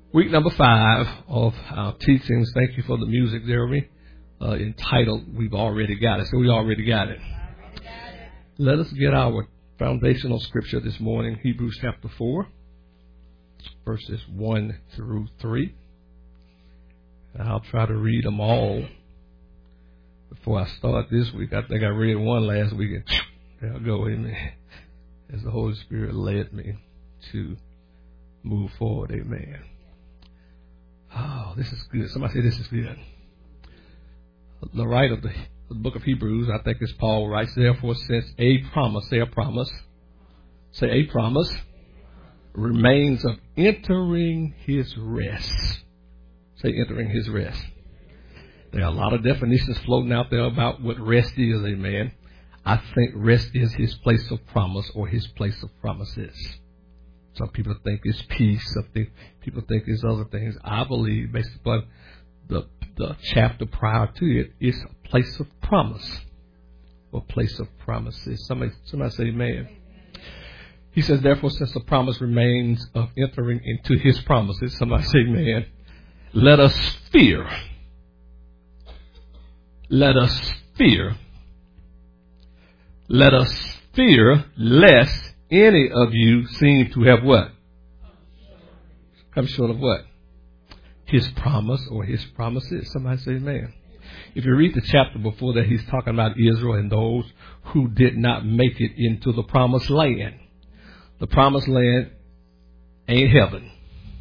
Week number 5 of our teachings. Thank you for the music, Jeremy. Entitled, We've Already Got It. So we already got it. Let us get our foundational scripture this morning, Hebrews chapter 4, verses 1 through 3. And I'll try to read them all before I start this week. I think I read one last week, and there I go, amen. As the Holy Spirit led me to move forward, amen. Oh, this is good. Somebody say this is good. The writer of the book of Hebrews, I think it's Paul, writes, therefore, since a promise, say a promise, remains of entering his rest. Say entering his rest. There are a lot of definitions floating out there about what rest is, amen. I think rest is his place of promise or his place of promises. Some people think it's peace. Some people think it's other things. I believe, based upon the chapter prior to it, it's a place of promise or place of promises. Somebody say amen. He says, therefore, since the promise remains of entering into his promises, somebody say amen, let us fear. Let us fear. Let us fear lest any of you seem to have what? Come short of what? His promise or his promises. Somebody say amen. If you read the chapter before that, he's talking about Israel and those who did not make it into the promised land. The promised land ain't heaven.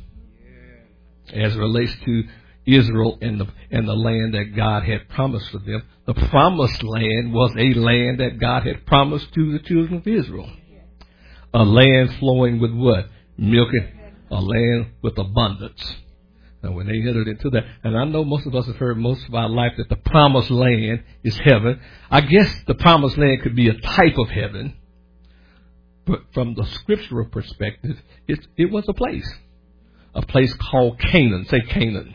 As it relates to Israel and the land that God had promised for them. The promised land was a land that God had promised to the children of Israel. A land flowing with what? Milk, and a land with abundance. And when they entered into that, and I know most of us have heard most of our life that the promised land is heaven. I guess the promised land could be a type of heaven. But from the scriptural perspective, it was a place called Canaan. Say Canaan.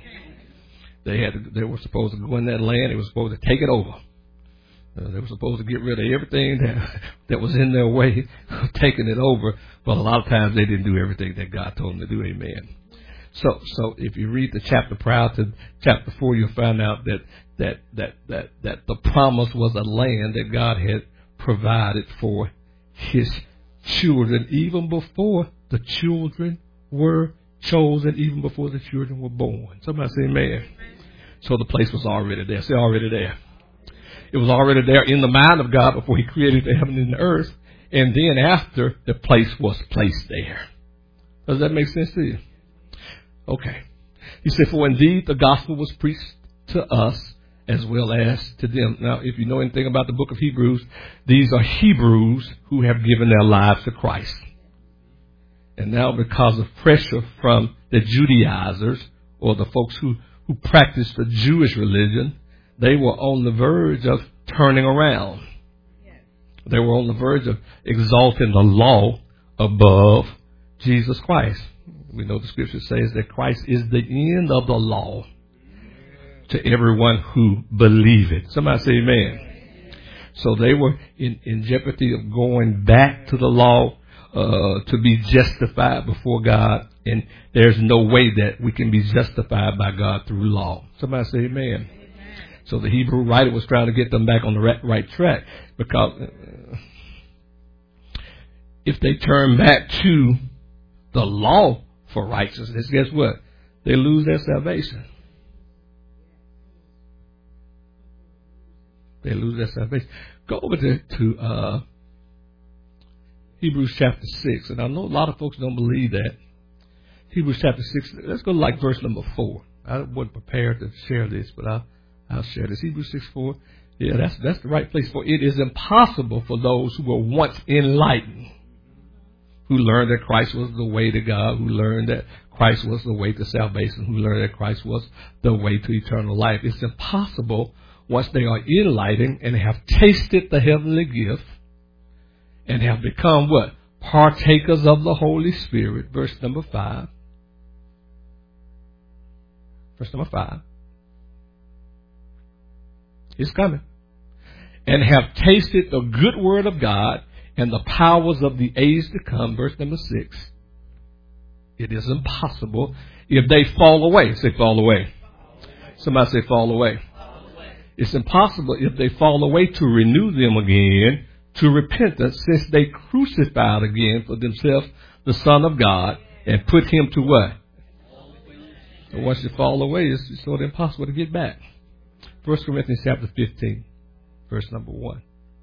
They were supposed to go in that land. They were supposed to take it over. They were supposed to get rid of everything that was in their way of taking it over. But a lot of times they didn't do everything that God told them to do. Amen. So if you read the chapter prior to chapter 4, you'll find out that the promise was a land that God had provided for his children even before the children were chosen, even before the children were born. Somebody say amen. So the place was already there. Say already there. It was already there in the mind of God before he created the heaven and the earth. And then after, the place was placed there. Does that make sense to you? Okay. He said, for indeed the gospel was preached to us as well as to them. Now, if you know anything about the book of Hebrews, these are Hebrews who have given their lives to Christ. And now because of pressure from the Judaizers or the folks who practiced the Jewish religion, they were on the verge of turning around. They were on the verge of exalting the law above Jesus Christ. We know the scripture says that Christ is the end of the law to everyone who believeth. Somebody say amen. So they were in jeopardy of going back to the law to be justified before God. And there's no way that we can be justified by God through law. Somebody say amen. So the Hebrew writer was trying to get them back on the right track, because if they turn back to the law for righteousness, guess what? They lose their salvation. They lose their salvation. Go over to Hebrews chapter 6. And I know a lot of folks don't believe that. Hebrews chapter 6. Let's go to like verse number 4. I wasn't prepared to share this, but I'll share this. Hebrews 6:4. Yeah, that's the right place. For it is impossible for those who were once enlightened, who learned that Christ was the way to God, who learned that Christ was the way to salvation, who learned that Christ was the way to eternal life. It's impossible once they are enlightened and have tasted the heavenly gift and have become what? Partakers of the Holy Spirit. Verse number 5. Verse number 5. It's coming. And have tasted the good word of God and the powers of the age to come. Verse number 6. It is impossible if they fall away. Say fall away. Somebody say fall away. It's impossible if they fall away to renew them again to repentance, since they crucified again for themselves the Son of God and put him to what? So once you fall away, it's sort of impossible to get back. 1 Corinthians chapter 15, verse number 1.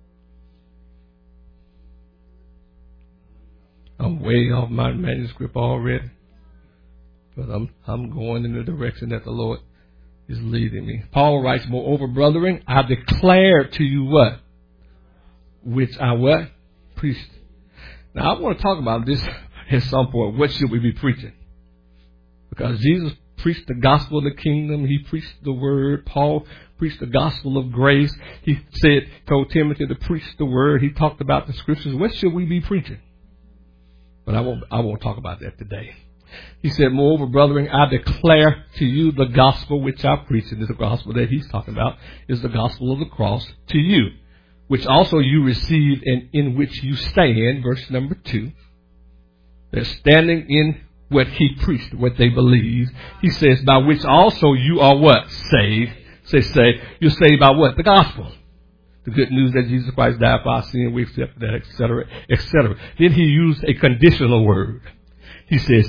I'm way off my manuscript already, but I'm going in the direction that the Lord is leading me. Paul writes, moreover, brethren, I declare to you what? Which I what? Preached. Now I want to talk about this at some point. What should we be preaching? Because Jesus preached the gospel of the kingdom. He preached the word. Paul preached the gospel of grace. He told Timothy to preach the word. He talked about the scriptures. What should we be preaching? But I won't talk about that today. He said, moreover, brethren, I declare to you the gospel which I preach. And the gospel that he's talking about is the gospel of the cross to you, which also you received and in which you stand. Verse number 2. They're standing in what he preached, what they believed. He says, by which also you are what? Saved. Say, you're saved by what? The gospel. The good news that Jesus Christ died for our sin, we accept that, etc., etc. Then he used a conditional word. He says,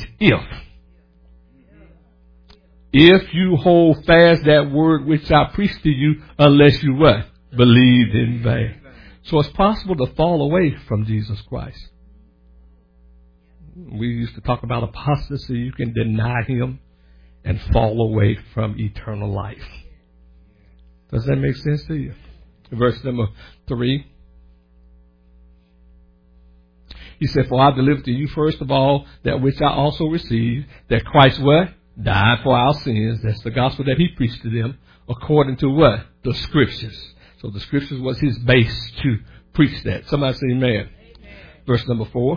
if you hold fast that word which I preached to you, unless you what? Believed in vain. So it's possible to fall away from Jesus Christ. We used to talk about apostasy. You can deny him and fall away from eternal life. Does that make sense to you? Verse number 3. He said, for I delivered to you first of all that which I also received, that Christ what? Died for our sins. That's the gospel that he preached to them, according to what? The scriptures. So the scriptures was his base to preach that. Somebody say amen. Amen. Verse number 4.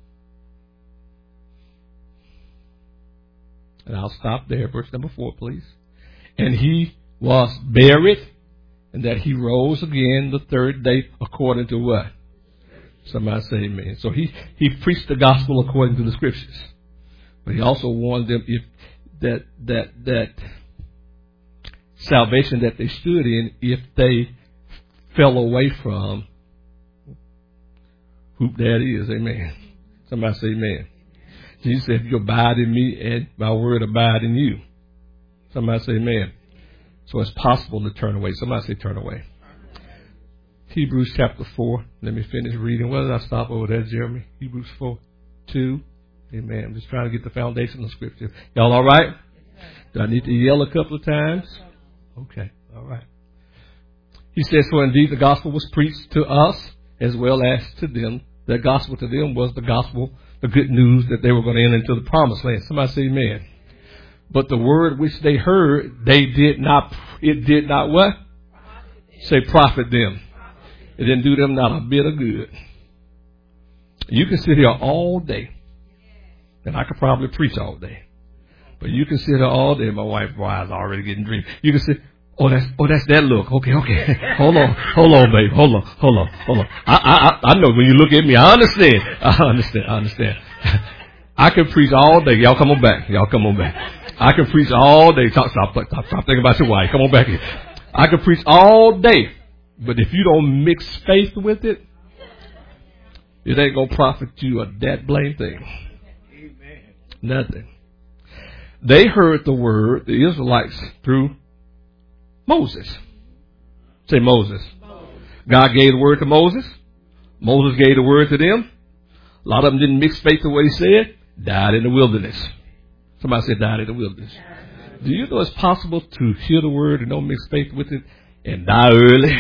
And I'll stop there. Verse number 4, please. And he was buried, and that he rose again the third day according to what? Somebody say amen. So he preached the gospel according to the scriptures. But he also warned them if that salvation that they stood in, if they fell away from who that is, amen. Somebody say amen. Jesus said, if you abide in me and my word abide in you. Somebody say amen. So it's possible to turn away. Somebody say turn away. Hebrews chapter 4. Let me finish reading. Where did I stop over there, Jeremy? Hebrews 4:2. Amen. I'm just trying to get the foundation of scripture. Y'all all right? Do I need to yell a couple of times? Okay. All right. He says, for indeed the gospel was preached to us as well as to them. The gospel to them was the gospel, the good news that they were going to enter into the promised land. Somebody say amen. But the word which they heard, it did not what? Say profit them. It didn't do them not a bit of good. You can sit here all day. And I could probably preach all day. But you can sit here all day. My wife's eyes already getting dreamy. You can sit, that's that look. Okay. Hold on, babe. Hold on. I know when you look at me, I understand. I can preach all day. Y'all come on back. I can preach all day. Stop thinking about your wife. Come on back here. I can preach all day. But if you don't mix faith with it, it ain't going to profit you a that blame thing. Amen. Nothing. They heard the word, the Israelites, through Moses. Say Moses. God gave the word to Moses. Moses gave the word to them. A lot of them didn't mix faith with what he said. Died in the wilderness. Somebody said died in the wilderness. Do you know it's possible to hear the word and don't mix faith with it and die early?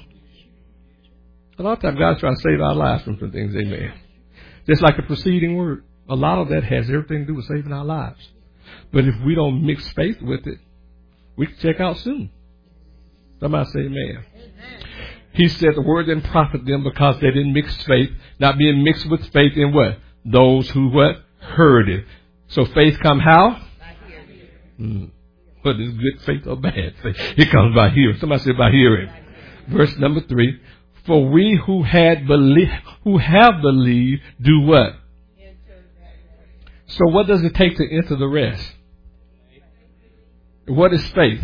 A lot of times God's trying to save our lives from some things, amen. Just like the preceding word. A lot of that has everything to do with saving our lives. But if we don't mix faith with it, we can check out soon. Somebody say amen. He said the word didn't profit them because they didn't mix faith, not being mixed with faith in what? Those who what? Heard it. So faith come how? But is good faith or bad faith? It comes by hearing. Somebody say by hearing. Verse number 3. For we who have believed, do what? So what does it take to enter the rest? What is faith?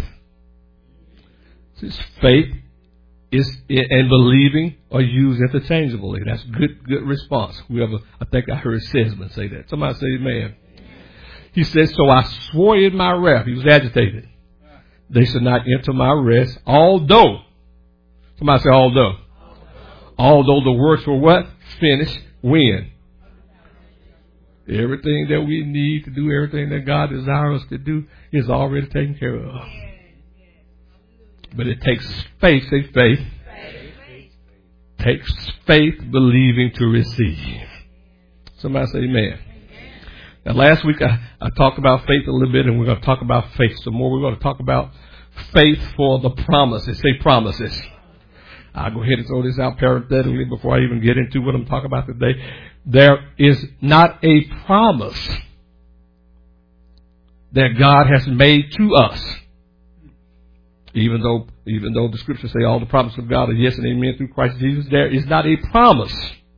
Faith and believing are used interchangeably. That's good response. I think I heard Sesman say that. Somebody say amen. He said, so I swore in my wrath. He was agitated. They should not enter my rest, although. Somebody say although. Although the works were what? Finished. When? Everything that we need to do, everything that God desires us to do is already taken care of. But it takes faith, say faith. Takes faith believing to receive. Somebody say amen. Now last week I talked about faith a little bit, and we're going to talk about faith some more. We're going to talk about faith for the promises. Say promises. I'll go ahead and throw this out parenthetically before I even get into what I'm talking about today. There is not a promise that God has made to us. Even though the scriptures say all the promises of God are yes and amen through Christ Jesus, there is not a promise,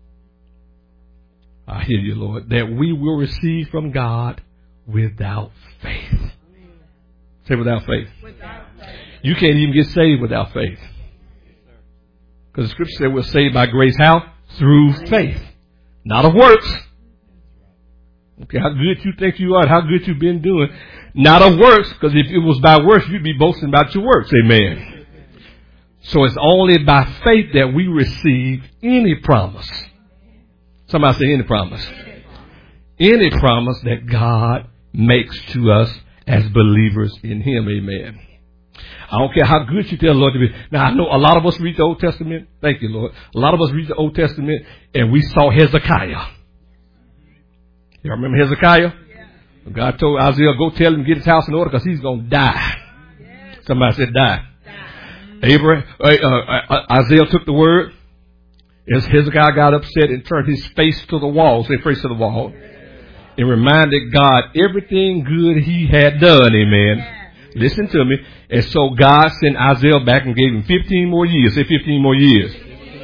I hear you, Lord, that we will receive from God without faith. Say without faith. You can't even get saved without faith. Because the scripture said we're saved by grace. How? Through faith. Not of works. Okay, how good you think you are, how good you've been doing. Not of works, because if it was by works, you'd be boasting about your works. Amen. So it's only by faith that we receive any promise. Somebody say any promise. Any promise that God makes to us as believers in Him. Amen. I don't care how good you tell the Lord to be. Now, I know a lot of us read the Old Testament. Thank you, Lord. A lot of us read the Old Testament, and we saw Hezekiah. You remember Hezekiah? Yeah. God told Isaiah, go tell him to get his house in order because he's going to die. Yes. Somebody said die. Isaiah took the word. As Hezekiah got upset and turned his face to the wall, say face to the wall, and reminded God everything good he had done. Amen. Yeah. Listen to me. And so God sent Isaiah back and gave him 15 more years. Say 15 more years.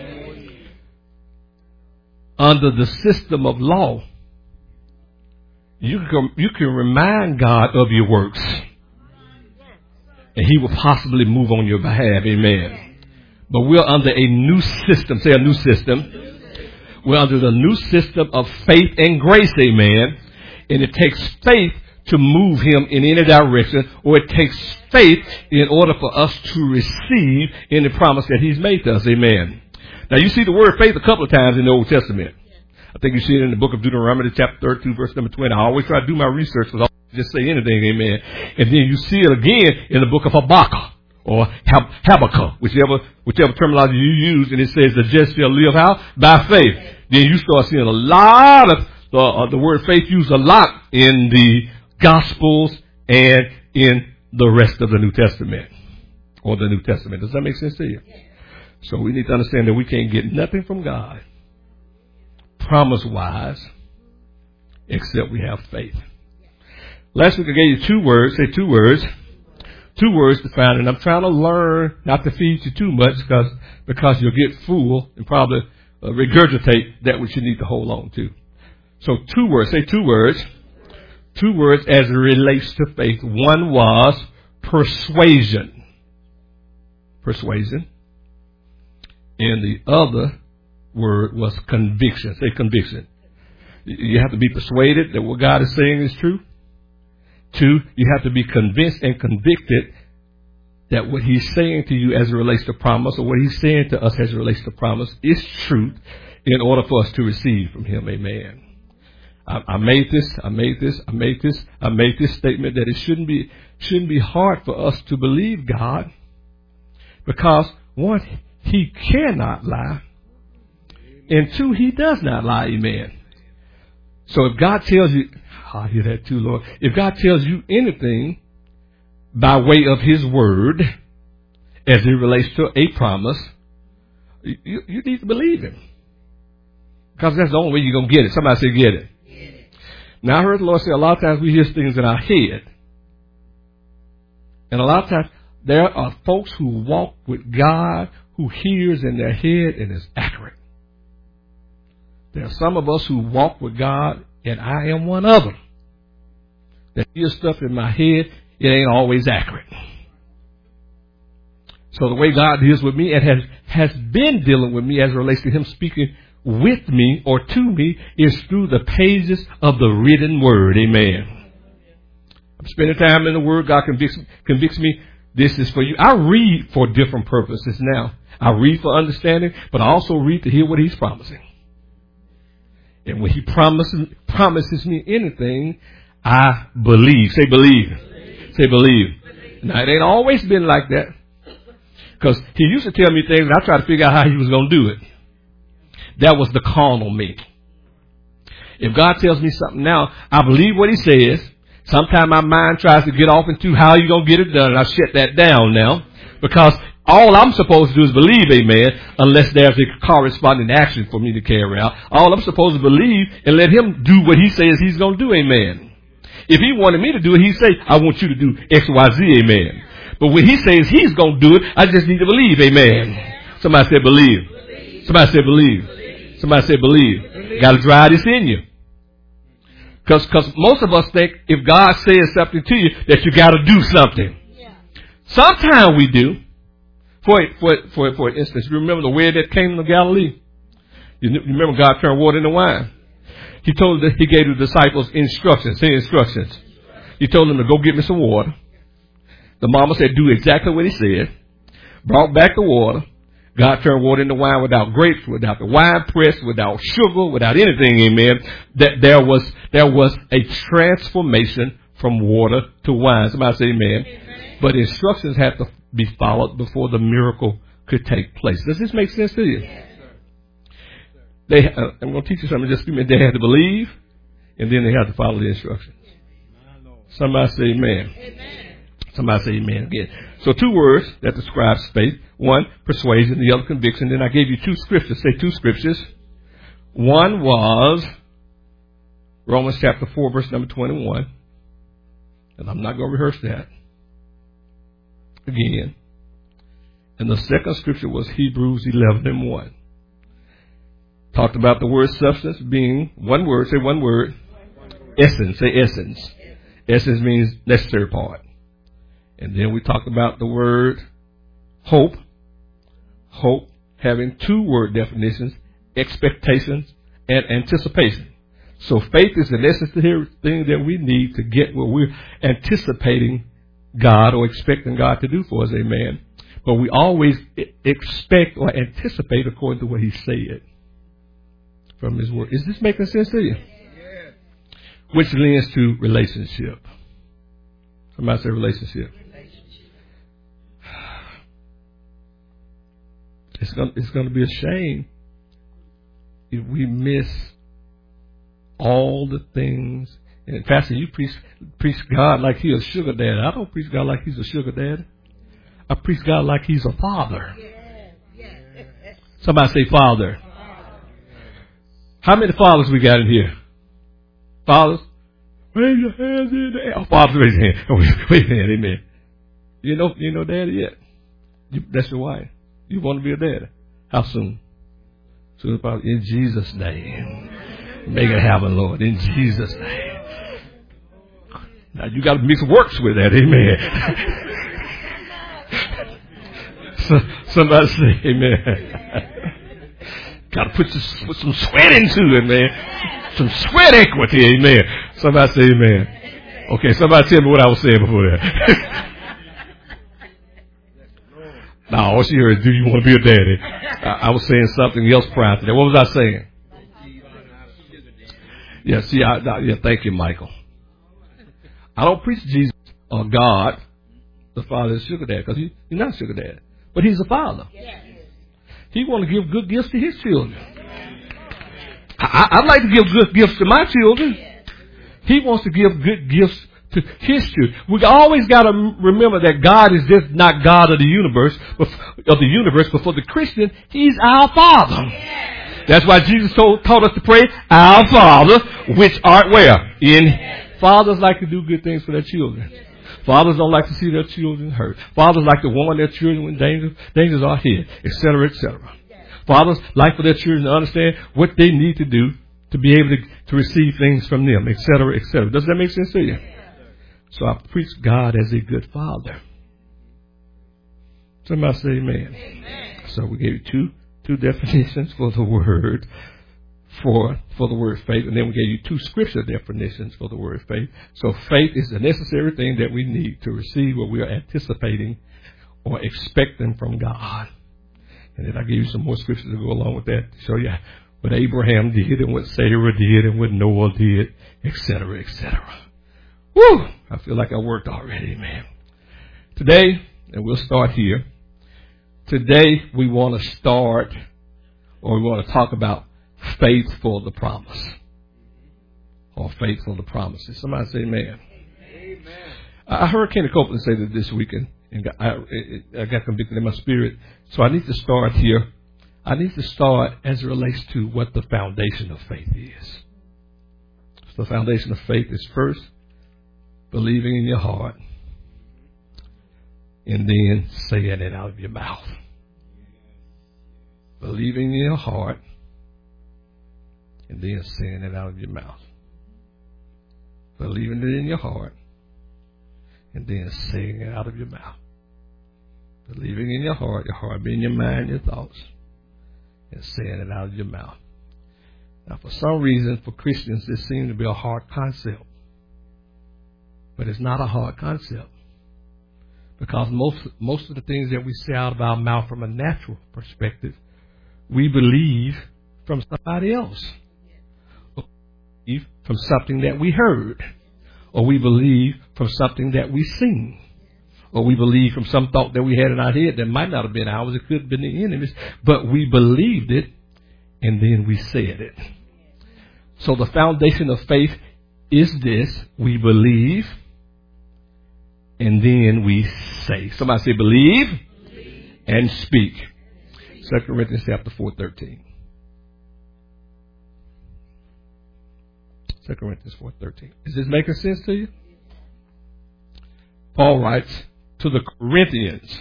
Under the system of law, you can remind God of your works, and He will possibly move on your behalf. Amen. But we're under a new system. Say a new system. We're under the new system of faith and grace. Amen. And it takes faith to move Him in any direction, or it takes faith in order for us to receive any promise that He's made to us. Amen. Now you see the word faith a couple of times in the Old Testament. I think you see it in the book of Deuteronomy, chapter 32, verse number 20. I always try to do my research because I just say anything, amen. And then you see it again in the book of Habakkuk or Habakkuk, whichever terminology you use, and it says the just shall live how? By faith. Then you start seeing a lot of the word faith used a lot in the Gospels and in the rest of the New Testament or the New Testament. Does that make sense to you? So we need to understand that we can't get nothing from God promise-wise, except we have faith. Last week I gave you two words. Say two words. Two words to find. And I'm trying to learn not to feed you too much because you'll get full and probably regurgitate that which you need to hold on to. So two words. Say two words. Two words as it relates to faith. One was persuasion. Persuasion. And the other word was conviction. Say conviction. You have to be persuaded that what God is saying is true. Two, you have to be convinced and convicted that what He's saying to you as it relates to promise, or what He's saying to us as it relates to promise, is truth in order for us to receive from Him. Amen. I made this statement that it shouldn't be hard for us to believe God, because one, He cannot lie. And two, He does not lie. Amen. So if God tells you, I hear that too, Lord. If God tells you anything by way of His word as it relates to a promise, you need to believe Him. Because that's the only way you're going to get it. Somebody say get it. Now I heard the Lord say a lot of times we hear things in our head. And a lot of times there are folks who walk with God who hears in their head and is accurate. There are some of us who walk with God, and I am one of them. that hears stuff in my head, it ain't always accurate. So the way God deals with me and has been dealing with me as it relates to him speaking with me or to me is through the pages of the written word. Amen. I'm spending time in the word. God convicts me. This is for you. I read for different purposes now. I read for understanding, but I also read to hear what he's promising. And when he promises me anything, I believe. Say believe. Say believe. Now, it ain't always been like that. Because he used to tell me things, and I tried to figure out how he was going to do it. That was the carnal me. If God tells me something now, I believe what he says. Sometimes my mind tries to get off into how you're going to get it done, and I shut that down now. Because all I'm supposed to do is believe, amen, unless there's a corresponding action for me to carry out. All I'm supposed to believe and let him do what he says he's going to do, amen. If he wanted me to do it, he'd say, I want you to do X, Y, Z, amen. But when he says he's going to do it, I just need to believe, amen. Somebody said believe. Somebody said believe. Somebody said believe. Got to drive this in you. Because most of us think if God says something to you, that you got to do something. Sometimes we do. For instance, you remember the wedding that came to Galilee? You remember God turned water into wine? He gave the disciples instructions. Say instructions. He told them to go get me some water. The mama said, do exactly what he said. Brought back the water. God turned water into wine without grapes, without the wine press, without sugar, without anything, amen. That there was a transformation from water to wine. Somebody say amen. But instructions had to be followed before the miracle could take place. Does this make sense to you? I'm going to teach you something in just a few minutes. They had to believe, and then they had to follow the instructions. Somebody say amen. Somebody say amen again. So 2 words that describe faith. One, persuasion. The other, conviction. Then I gave you 2 scriptures. Say 2 scriptures. One was Romans chapter 4, verse number 21. And I'm not going to rehearse that again. And the second scripture was Hebrews 11:1. Talked about the word substance being one word. Say one word. Essence. Say essence. Essence means necessary part. And then we talked about the word hope. Hope having 2 word definitions, expectations and anticipation. So faith is the necessary thing that we need to get what we're anticipating God or expecting God to do for us, amen. But we always expect or anticipate according to what he said from his word. Is this making sense to you? Yeah. Which leads to relationship. Somebody say relationship. It's going to be a shame if we miss all the things. And Pastor, you preach God like he's a sugar daddy. I don't preach God like he's a sugar daddy. I preach God like he's a father. Somebody say father. How many fathers we got in here? Fathers? Raise your hands in the air. Oh, fathers, raise your hand. Oh, wait a minute, amen. You know daddy yet? That's your wife. You want to be a daddy. How soon? Soon as possible. In Jesus' name. Make it happen, Lord. In Jesus' name. Now you got to mix works with that. Amen. Somebody say amen. Got to put some sweat into it, man. Some sweat equity. Amen. Somebody say amen. Okay, somebody tell me what I was saying before that. Now, all she heard is, do you want to be a daddy? I was saying something else prior to that. What was I saying? Yeah, see, thank you, Michael. I don't preach Jesus or God, the Father, is sugar daddy, because he's not sugar daddy. But he's a father. He wants to give good gifts to his children. I'd like to give good gifts to my children. He wants to give good gifts to his children. We always got to remember that God is just not God of the universe, but for the Christian, he's our Father. That's why Jesus taught us to pray, our Father, which art where? Fathers like to do good things for their children. Fathers don't like to see their children hurt. Fathers like to warn their children when dangers are ahead, etc., etc. Fathers like for their children to understand what they need to do to be able to receive things from them, etc., etc. Does that make sense to you? So I preach God as a good father. Somebody say amen. Amen. So we gave you two definitions for the word, for the word faith, and then we gave you two scripture definitions for the word faith. So faith is the necessary thing that we need to receive what we are anticipating or expecting from God. And then I gave you some more scriptures to go along with that to show you what Abraham did and what Sarah did and what Noah did, etc., etc. Woo! I feel like I worked already, man. Today, and we'll start here. Today, we want to start, or we want to talk about faith for the promise. Or faith for the promises. Somebody say amen. Amen. I heard Kenny Copeland say that this weekend, and I got convicted in my spirit. So I need to start here. I need to start as it relates to what the foundation of faith is. So the foundation of faith is first, believing in your heart, and then saying it out of your mouth. Believing in your heart, and then saying it out of your mouth. Believing it in your heart, and then saying it out of your mouth. Believing in your heart being your mind, your thoughts, and saying it out of your mouth. Now, for some reason, for Christians, this seems to be a hard concept. But it's not a hard concept. Because most of the things that we say out of our mouth from a natural perspective, we believe from somebody else. Or we believe from something that we heard. Or we believe from something that we seen. Or we believe from some thought that we had in our head that might not have been ours. It could have been the enemy's. But we believed it, and then we said it. So the foundation of faith is this. We believe, and then we say. Somebody say believe. And speak. 2 Corinthians chapter 4:13. 2 Corinthians 4:13. Is this making sense to you? Paul writes to the Corinthians,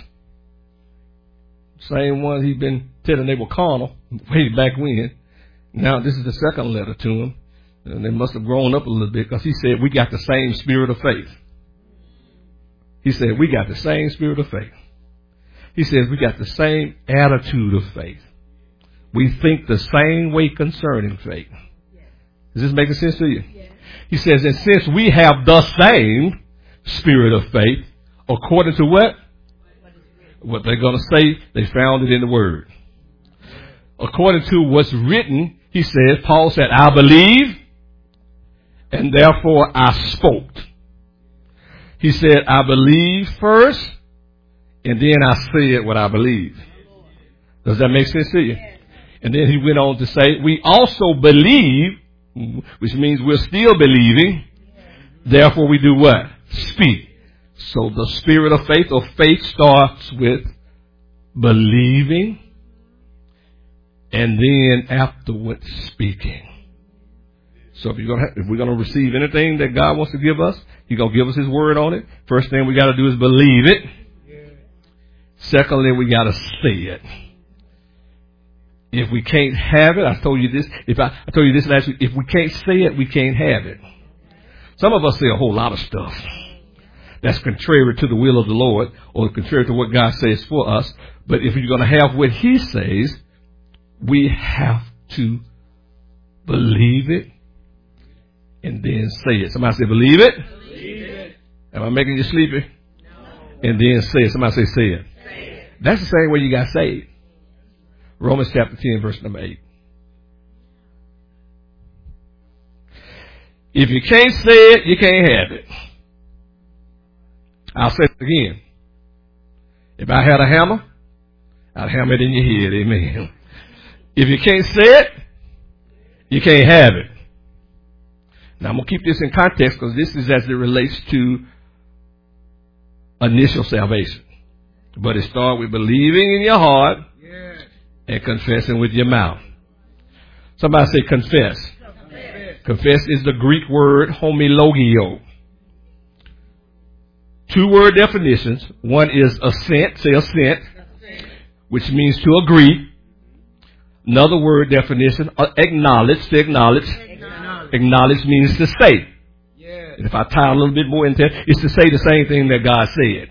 same one he'd been telling they were carnal way back when. Now this is the second letter to them, and they must have grown up a little bit because he said we got the same spirit of faith. He said we got the same spirit of faith. He says we got the same attitude of faith. We think the same way concerning faith. Is this making sense to you? Yeah. He says, and since we have the same spirit of faith, according to what? What they're going to say, they found it in the Word. According to what's written, he said, Paul said, I believe, and therefore I spoke. He said, I believe first, and then I said what I believe. Does that make sense to you? And then he went on to say, we also believe, which means we're still believing. Therefore we do what? Speak. So the spirit of faith, or faith, starts with believing, and then afterwards speaking. So if we're going to receive anything that God wants to give us, He's going to give us His word on it. First thing we got to do is believe it. Secondly, we got to say it. If we can't have it, I told you this. I told you this last week. If we can't say it, we can't have it. Some of us say a whole lot of stuff that's contrary to the will of the Lord, or contrary to what God says for us. But if you're going to have what He says, we have to believe it and then say it. Somebody say, believe it. Believe it. Am I making you sleepy? No. And then say it. Somebody say, say it. That's the same way you got saved. Romans chapter 10, verse number 8. If you can't say it, you can't have it. I'll say it again. If I had a hammer, I'd hammer it in your head. Amen. If you can't say it, you can't have it. Now I'm going to keep this in context because this is as it relates to initial salvation. But it starts with believing in your heart and confessing with your mouth. Somebody say confess. Confess is the Greek word homologio. 2 word definitions. One is assent, say assent, which means to agree. Another word definition, acknowledge, say acknowledge. Acknowledge means to say. And if I tie a little bit more into it, it's to say the same thing that God said.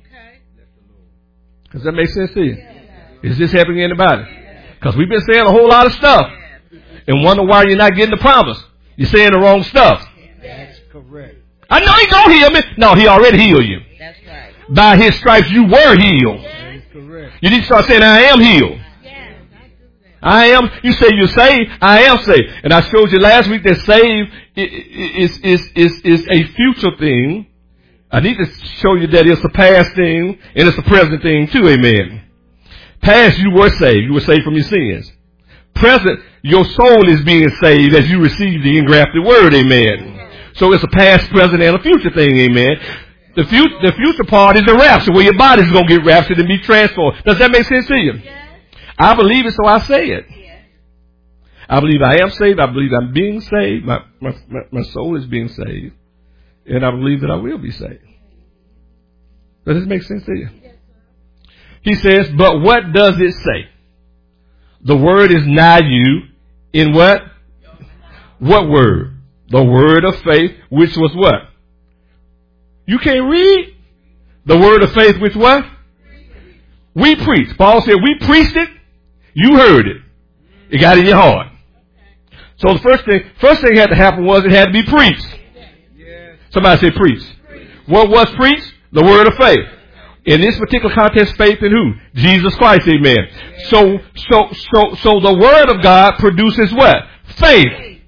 Does that make sense to you? Is this helping anybody? Because we've been saying a whole lot of stuff and wonder why you're not getting the promise. You're saying the wrong stuff. That's correct. I know He's going to heal me. No, He already healed you. That's right. By His stripes you were healed. That is correct. You need to start saying, I am healed. I am. You say you're saved. I am saved. And I showed you last week that saved is a future thing. I need to show you that it's a past thing and it's a present thing too. Amen. Past, you were saved. You were saved from your sins. Present, your soul is being saved as you receive the engrafted word. Amen. So it's a past, present, and a future thing. Amen. The future part is the rapture, where your body's going to get raptured and be transformed. Does that make sense to you? I believe it, so I say it. I believe I am saved. I believe I'm being saved. My soul is being saved. And I believe that I will be saved. Does this make sense to you? He says, but what does it say? The word is nigh you in what? What word? The word of faith, which was what? You can't read? The word of faith, which what? We preach. Paul said, we preached it. You heard it. It got in your heart. So the first thing had to happen was it had to be preached. Somebody say preach. What was preached? The word of faith. In this particular context, faith in who? Jesus Christ, amen. So the word of God produces what? Faith.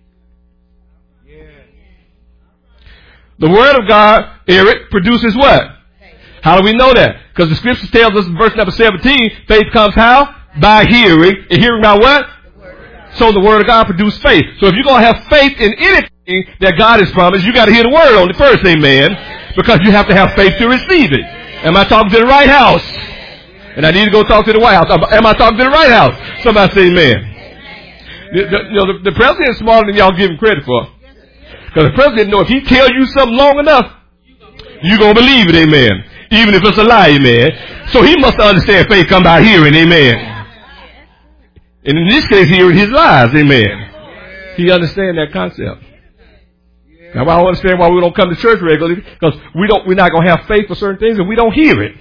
The word of God, Eric, produces what? How do we know that? Because the scripture tells us in verse number 17, faith comes how? By hearing. And hearing by what? So the word of God produces faith. So if you're going to have faith in anything that God has promised, you got to hear the word on it first, amen. Because you have to have faith to receive it. Am I talking to the right house? And I need to go talk to the White House. Am I talking to the right house? Somebody say amen. The president is smarter than y'all give him credit for. Because the president knows if he tells you something long enough, you're going to believe it, amen. Even if it's a lie, amen. So he must understand faith come by hearing, amen. And in this case, hearing his lies, amen. He understands that concept. Now, I don't understand why we don't come to church regularly, because we're not going to have faith for certain things and we don't hear it.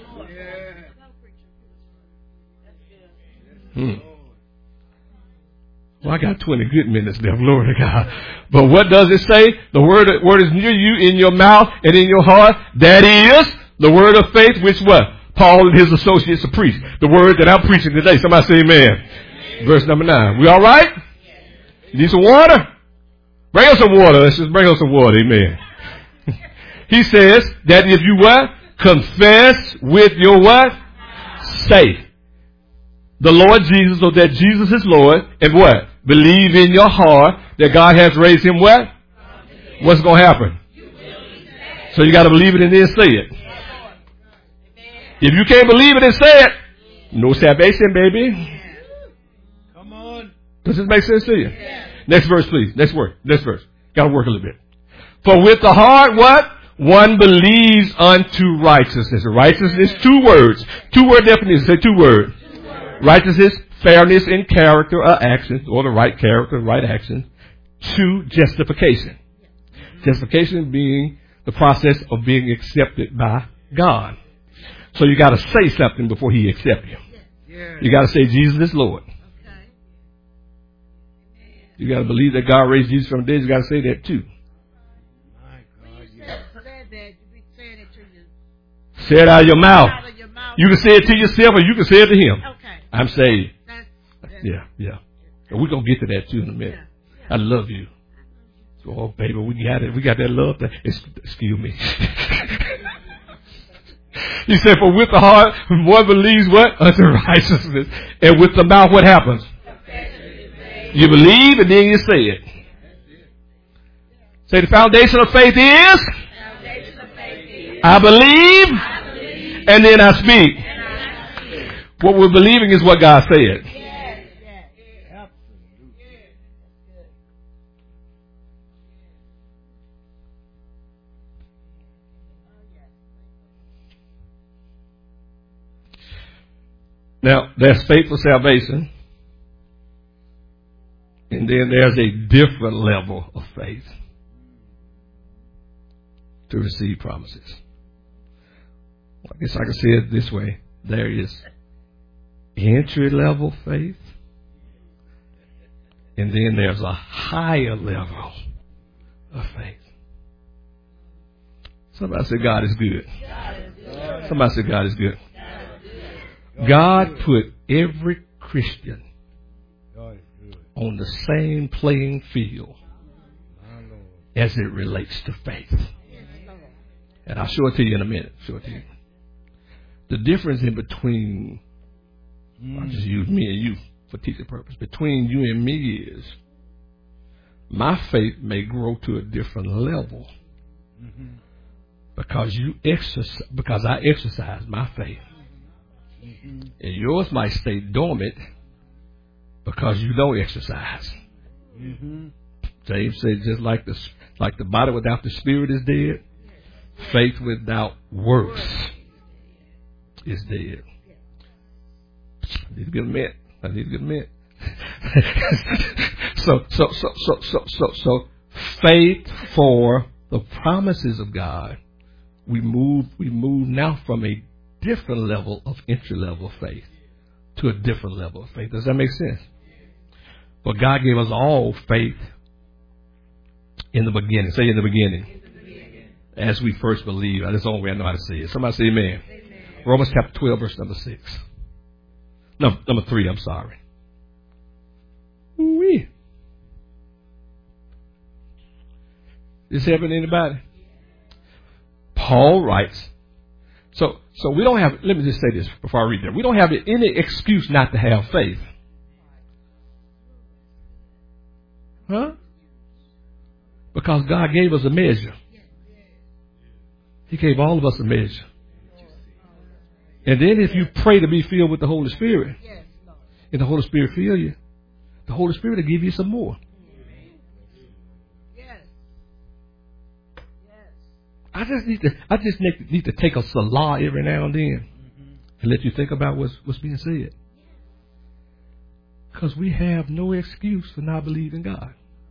Well, I got 20 good minutes left, glory to God. But what does it say? The word is near you, in your mouth and in your heart. That is the word of faith, which what? Paul and his associates are preached. The word that I'm preaching today. Somebody say amen. Verse number 9. We all right? You need some water? Bring us some water. Let's just bring us some water. Amen. He says that if you what? Confess with your what? Say the Lord Jesus, or that Jesus is Lord, and what? Believe in your heart that God has raised him what? What's going to happen? So you got to believe it and then say it. If you can't believe it and say it, no salvation, baby. Come on. Does this make sense to you? Next verse, please. Next verse. Got to work a little bit. For with the heart, what? One believes unto righteousness. Righteousness, 2 words. 2-word definition. Say 2 words. Righteousness, fairness in character or actions, or the right character, right actions. 2, justification. Justification being the process of being accepted by God. So you got to say something before he accepts you. You got to say Jesus is Lord. You got to believe that God raised Jesus from the dead. You got to say that too. Say it out of your mouth. You can say it to yourself or you can say it to him. I'm saved. Yeah. And we're going to get to that too in a minute. I love you. Oh, baby, we got it. We got that love. Excuse me. He said, for with the heart, one believes what? Unto righteousness. And with the mouth, what happens? You believe and then you say it. Say the foundation of faith is? I believe and then I speak. What we're believing is what God said. Now, there's faith for salvation. And then there's a different level of faith. to receive promises. I guess I can say it this way. There is entry-level faith, and then there's a higher level of faith. Somebody say God is good. Somebody say God is good. God put every Christian on the same playing field as it relates to faith. And I'll show it to you in a minute. Show it to you. The difference in between, I'll just use me and you for teaching purpose, between you and me is my faith may grow to a different level because I exercise my faith. And yours might stay dormant because you don't exercise. James said, just like the body without the spirit is dead, faith without works is dead. I need to get a minute. So faith for the promises of God, we move now from a different level of entry level faith to a different level of faith. Does that make sense? But God gave us all faith in the beginning. Say in the beginning. As we first believe. That's the only way I know how to say it. Somebody say amen. Romans chapter 12, verse number 6. No, number 3, I'm sorry. Ooh-wee. This happened to anybody? Paul writes, so we don't have, let me just say this before I read that. We don't have any excuse not to have faith. Huh? Because God gave us a measure. He gave all of us a measure. And then if you pray to be filled with the Holy Spirit, and the Holy Spirit fill you, the Holy Spirit will give you some more. I just need to take a salah every now and then and let you think about what's being said. Because we have no excuse for not believing God.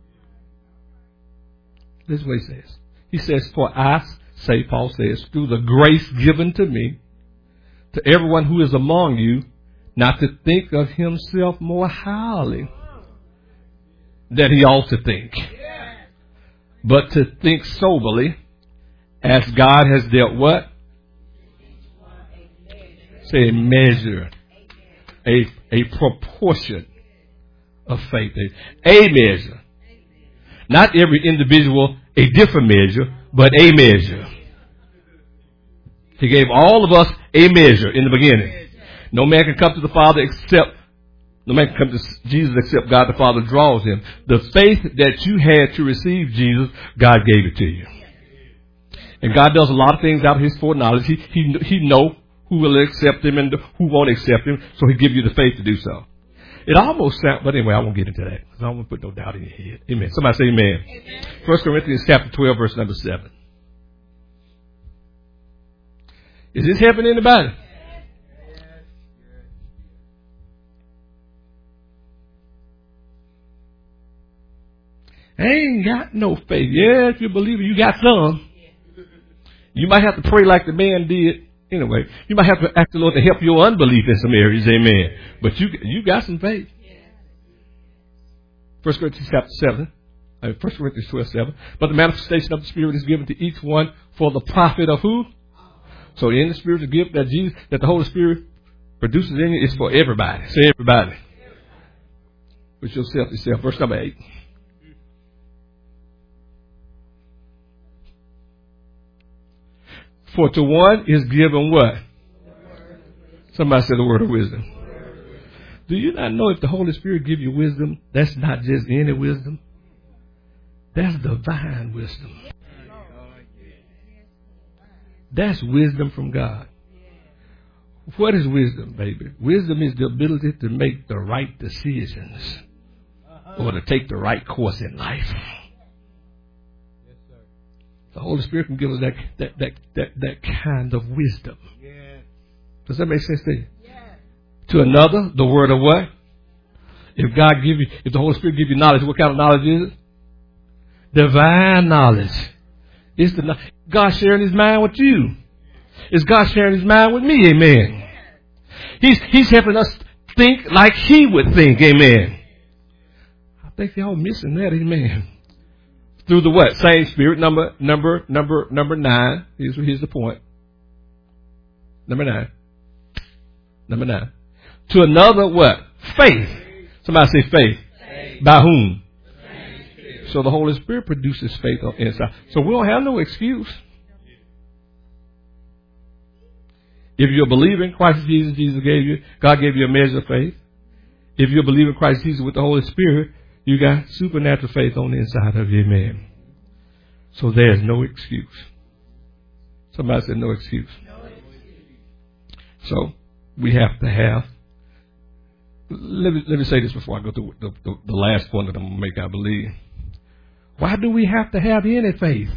This is what he says. He says, for I say, Paul says, through the grace given to me, to everyone who is among you, not to think of himself more highly than he ought to think, but to think soberly, as God has dealt what? Say a measure, a proportion of faith. A measure. Not every individual a different measure, but a measure. He gave all of us a measure in the beginning. No man can come to the Father no man can come to Jesus except God the Father draws him. The faith that you had to receive Jesus, God gave it to you. And God does a lot of things out of his foreknowledge. He know who will accept him and who won't accept him, so he gives you the faith to do so. It almost sounds, but anyway, I won't get into that because I don't want to put no doubt in your head. Amen. Somebody say amen. 1 Corinthians chapter 12, verse number 7. Is this helping anybody? I ain't got no faith. Yeah, if you believe it, you got some. You might have to pray like the man did. Anyway, you might have to ask the Lord to help your unbelief in some areas. Amen. But you got some faith. 1 Corinthians chapter 7. 1 Corinthians 12:7. But the manifestation of the Spirit is given to each one for the profit of who? So in the spiritual gift that the Holy Spirit produces in you is for everybody. Say everybody. With yourself. Verse number 8. For to one is given what? Somebody said the word of wisdom. Do you not know if the Holy Spirit give you wisdom, that's not just any wisdom? That's divine wisdom. That's wisdom from God. What is wisdom, baby? Wisdom is the ability to make the right decisions or to take the right course in life. The Holy Spirit can give us that kind of wisdom. Does that make sense to you? To another, the word of what? If the Holy Spirit give you knowledge, what kind of knowledge is it? Divine knowledge. It's the God sharing his mind with you. It's God sharing his mind with me, amen. He's helping us think like he would think, amen. I think y'all missing that, amen. Through the what? Same Spirit. Number 9. Here's the point. Number 9. To another what? Faith. Somebody say faith. By whom? So the Holy Spirit produces faith on the inside. So we don't have no excuse. If you're a believer in Christ Jesus, God gave you a measure of faith. If you're a believer in Christ Jesus with the Holy Spirit, you got supernatural faith on the inside of you, amen. So there's no excuse. Somebody said no excuse. So we have to have. Let me say this before I go through the last point that I'm going to make, I believe. Why do we have to have any faith?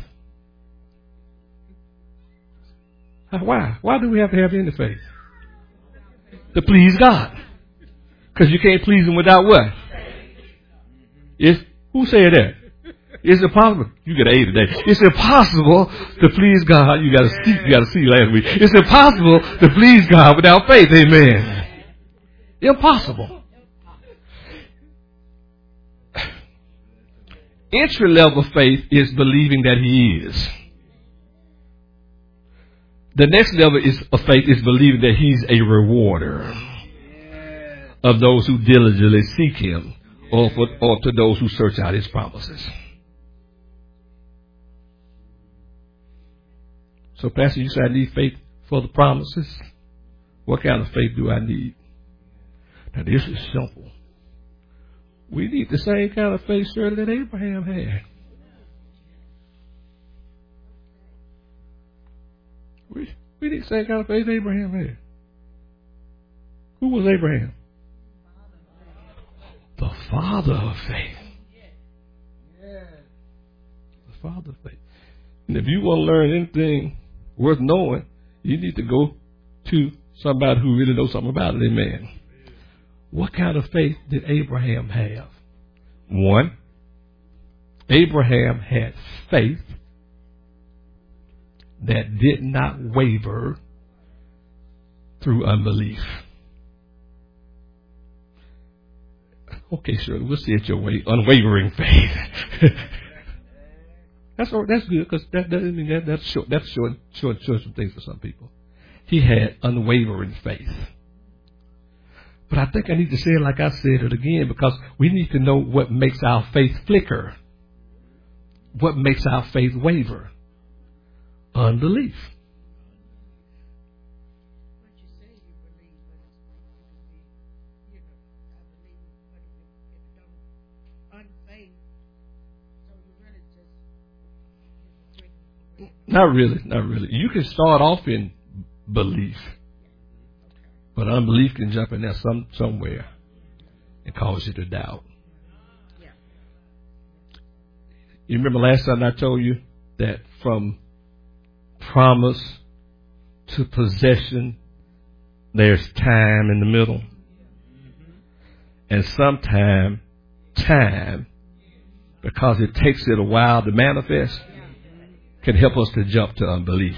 Why? Why do we have to have any faith? To please God. Because you can't please him without what? Who said that? It's impossible. You get an A today. It's impossible to please God. You got to see last week. It's impossible to please God without faith. Amen. Impossible. Entry level faith is believing that he is. The next level of faith is believing that he's a rewarder of those who diligently seek him, or to those who search out his promises. So, Pastor, you said I need faith for the promises. What kind of faith do I need? Now, this is simple. We need the same kind of faith, sir, that Abraham had. We need the same kind of faith Abraham had. Who was Abraham? The father of faith. The father of faith. And if you want to learn anything worth knowing, you need to go to somebody who really knows something about it. Amen. What kind of faith did Abraham have? 1, Abraham had faith that did not waver through unbelief. Okay, sure, we'll see it your way. Unwavering faith. That's good, because that's short some things for some people. He had unwavering faith. But I think I need to say it like I said it again, because we need to know what makes our faith flicker. What makes our faith waver? Unbelief. Not really. You can start off in belief, but unbelief can jump in there somewhere and cause you to doubt. You remember last time I told you that from promise to possession, there's time in the middle. And sometimes time, because it takes it a while to manifest, can help us to jump to unbelief.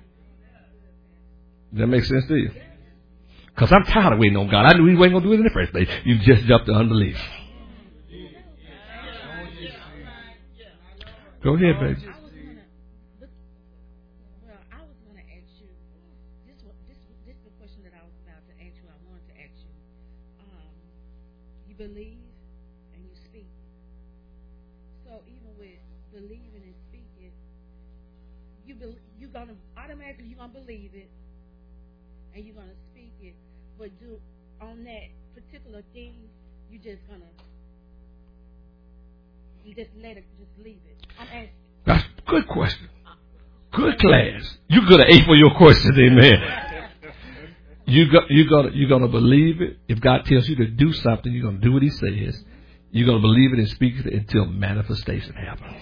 Does that make sense to you? Because I'm tired of waiting on God. I knew He wasn't going to do it in the first place. You just jumped to unbelief. Go ahead, baby. I was going to ask you, this is the question that I was about to ask you. I wanted to ask you. You believe and you speak. So even with believing and speaking, you're going to automatically, you're going to believe it and you're going to speak it. But on that particular thing, you're just going to just let it, just leave it. I'm asking. That's a good question. Good class. You're going to aim for your question, amen. You're gonna believe it. If God tells you to do something, you're gonna do what He says. You're gonna believe it and speak it until manifestation happens.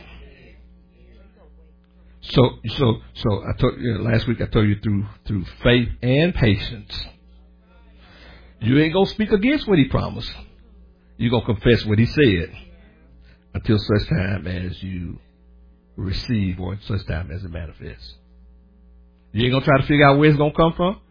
So I told you last week. I told you through faith and patience. You ain't gonna speak against what He promised. You're gonna confess what He said until such time as you receive or at such time as it manifests. You ain't going to try to figure out where it's going to come from.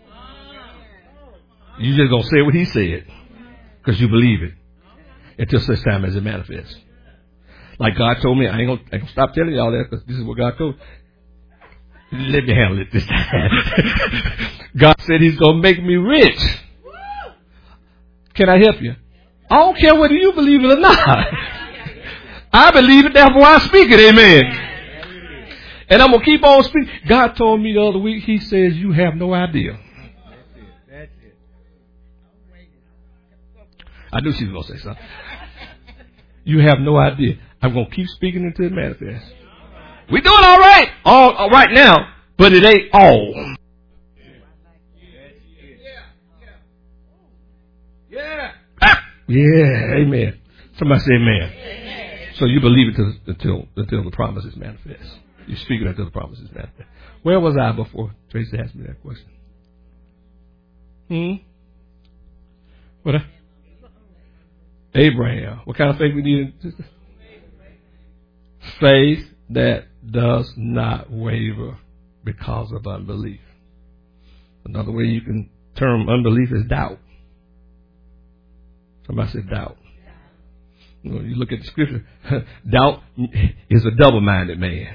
You just going to say what he said because you believe it until such time as it manifests. Like God told me, I ain't going to stop telling y'all that because this is what God told me. Let me handle it this time. God said he's going to make me rich. Can I help you? I don't care whether you believe it or not. I believe it, therefore I speak it. Amen. And I'm going to keep on speaking. God told me the other week, he says, you have no idea. That's it. I knew she was going to say something. You have no idea. I'm going to keep speaking until it manifests. We're doing all right. All right now, but it ain't all. Yeah, amen. Somebody say amen. So you believe it until the promise is manifest. You speak it until the promise is manifest. Where was I before Tracy asked me that question? What? Abraham. What kind of faith we need? Faith that does not waver because of unbelief. Another way you can term unbelief is doubt. Somebody said doubt. You know, you look at the scripture, doubt is a double-minded man.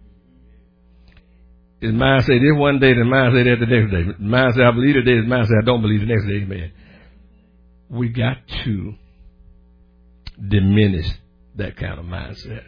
His mind say this one day, his mind say that the next day. His mind say I believe today, his mind say I don't believe the next day. Amen. We got to diminish that kind of mindset.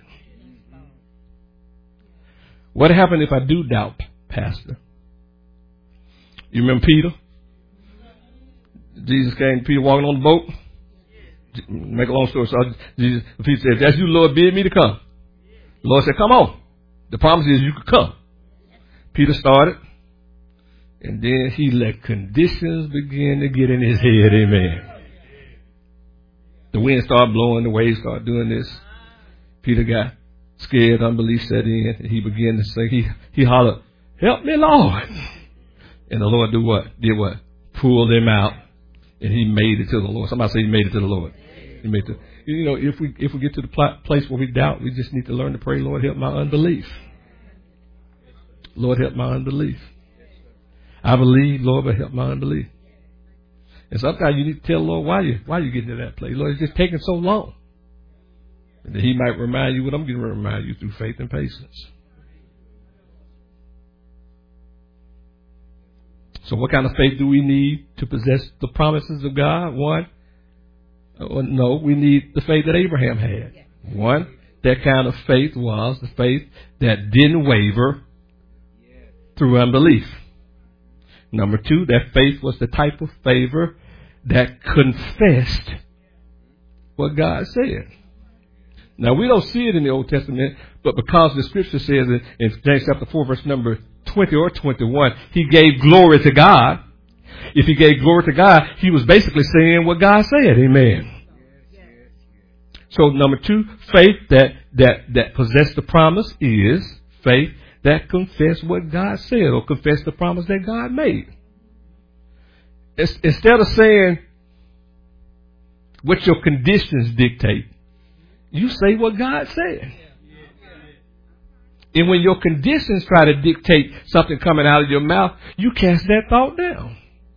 What happened if I do doubt, Pastor? You remember Peter? Jesus came, Peter walking on the boat. Make a long story short, Jesus, Peter said, if that's you, Lord, bid me to come. The Lord said, come on. The promise is you could come. Peter started, and then he let conditions begin to get in his head. Amen. The wind started blowing, the waves started doing this. Peter got scared, unbelief set in, and he began to say, he hollered, help me, Lord. And the Lord did what? Pulled him out, and he made it to the Lord. Somebody say he made it to the Lord. He made it to, you know, if we get to the place where we doubt, we just need to learn to pray, Lord, help my unbelief. Lord, help my unbelief. I believe, Lord, but help my unbelief. And sometimes you need to tell the Lord why you getting to that place. Lord, it's just taking so long. And then he might remind you what I'm going to remind you through faith and patience. So what kind of faith do we need to possess the promises of God? No, we need the faith that Abraham had. One, that kind of faith was the faith that didn't waver through unbelief. Number two, that faith was the type of favor that confessed what God said. Now, we don't see it in the Old Testament, but because the scripture says in James chapter 4, verse number 20 or 21, he gave glory to God. If he gave glory to God, he was basically saying what God said. Amen. So number two, faith that possessed the promise is faith that confess what God said or confess the promise that God made. Instead of saying what your conditions dictate, you say what God said. And when your conditions try to dictate something coming out of your mouth, you cast that thought down.